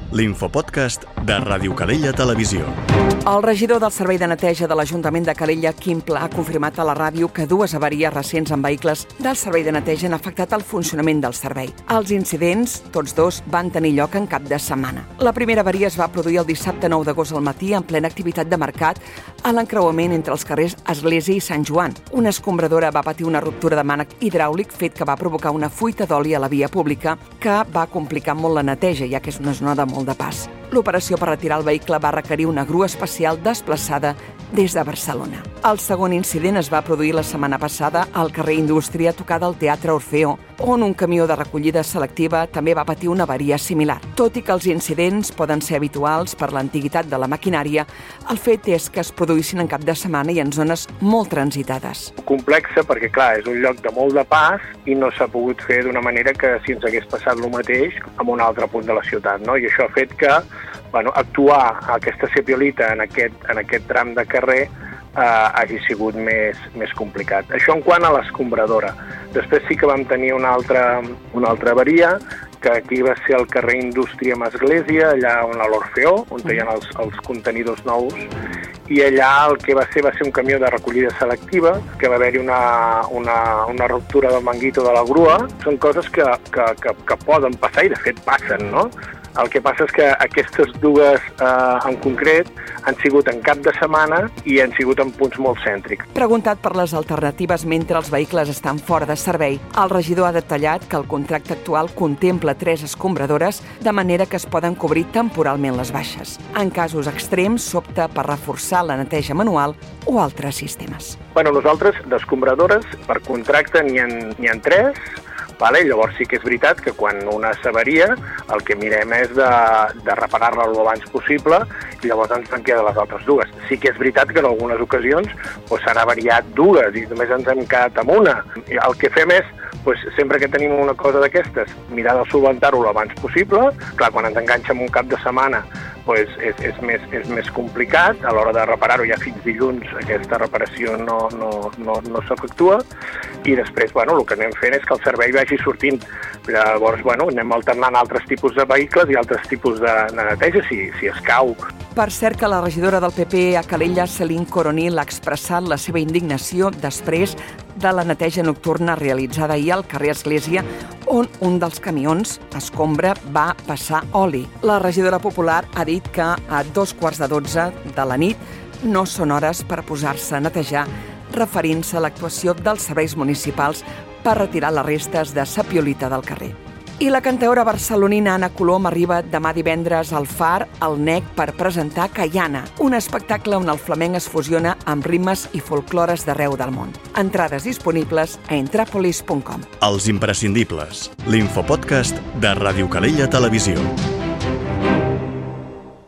l'infopodcast de Ràdio Calella Televisió. El regidor del Servei de Neteja de l'Ajuntament de Calella, Quim Pla, ha confirmat a la ràdio que dues avaries recents en vehicles del Servei de Neteja han afectat el funcionament del servei. Els incidents, tots dos, van tenir lloc en cap de setmana. La primera avaria es va produir el dissabte 9 d'agost al matí en plena activitat de mercat a l'encreuament entre els carrers Església i Sant Joan. Una escombradora va patir una ruptura de mànec hidràulic, fet que va provocar una fuita d'oli a la via pública que va complicar molt la neteja, ja que és una zona de molt de pas. L'operació per retirar el vehicle va requerir una grua especial desplaçada des de Barcelona. El segon incident es va produir la setmana passada al carrer Indústria, tocada al Teatre Orfeó, on un camió de recollida selectiva també va patir una avaria similar. Tot i que els incidents poden ser habituals per l'antiguitat de la maquinària, el fet és que es produïssin en cap de setmana i en zones molt transitades. Complexa perquè, clar, és un lloc de molt de pas i no s'ha pogut fer d'una manera que si ens hagués passat el mateix en un altre punt de la ciutat, no? I això ha fet que actuar aquesta cepiolita en aquest tram de carrer hagi sigut més complicat. Això en quant a l'escombradora. Després sí que vam tenir una altra avaria, que aquí va ser el carrer Indústria amb Església, allà on a l'Orfeó, on hi ha els contenidors nous, i allà el que va ser un camió de recollida selectiva, que va haver-hi una ruptura del manguito de la grua. Són coses que poden passar i de fet passen, no? El que passa és que aquestes dues en concret han sigut en cap de setmana i han sigut en punts molt cèntrics. Preguntat per les alternatives mentre els vehicles estan fora de servei, el regidor ha detallat que el contracte actual contempla 3 escombradores, de manera que es poden cobrir temporalment les baixes. En casos extrems, s'opta per reforçar la neteja manual o altres sistemes. Nosaltres d'escombradores per contracte n'hi ha 3, vale? Llavors sí que és veritat que quan una s'avaria el que mirem és de reparar-la el abans possible i llavors ens en queden les altres dues. Sí que és veritat que en algunes ocasions s'han avariat dues i només ens hem quedat amb una. El que fem és, sempre que tenim una cosa d'aquestes, mirar de solventar-ho l'abans possible. Clar, quan ens enganxa en un cap de setmana és més complicat. A l'hora de reparar-ho ja fins dilluns aquesta reparació no s'efectua i després el que anem fent és que el servei vagi sortint. Llavors anem alternant altres tipus de vehicles i altres tipus de neteja si escau. Per cert que la regidora del PP a Calella, Céline Coronil, ha expressat la seva indignació després de la neteja nocturna realitzada ahir al carrer Església, on un dels camions, escombra, va passar oli. La regidora popular ha dit que a 11:45 de la nit no són hores per posar-se a netejar, referint-se a l'actuació dels serveis municipals per retirar les restes de sapiolita del carrer. I la cantaora barcelonina Anna Colom arriba demà divendres al Far, al NEC, per presentar Caiana, un espectacle on el flamenc es fusiona amb ritmes i folclores d'arreu del món. Entrades disponibles a entrapolis.com. Els imprescindibles, l'infopodcast de Ràdio Calella Televisió.